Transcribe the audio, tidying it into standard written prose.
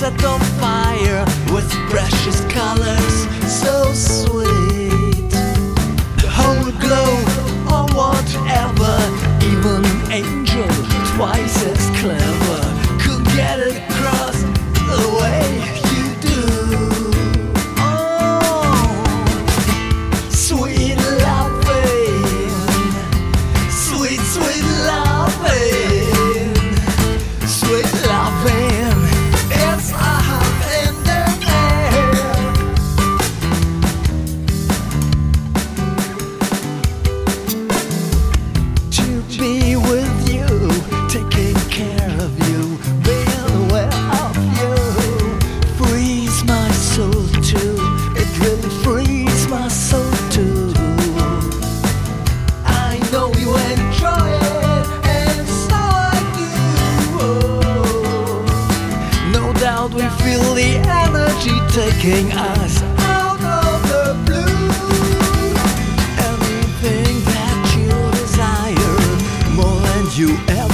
set on fire with precious colors, so sweet. The whole globe or whatever, even angel twice as clever could get it across the way you do. Oh, sweet loving, sweet, sweet loving, sweet loving. It's up in the air. To be with you, taking care of you, being aware of you, frees my soul too. It really frees my soul too. I know you enjoy it, and so I do. Oh, no doubt we feel the energy taking us out of the blue. Anything that you desire, more than you ever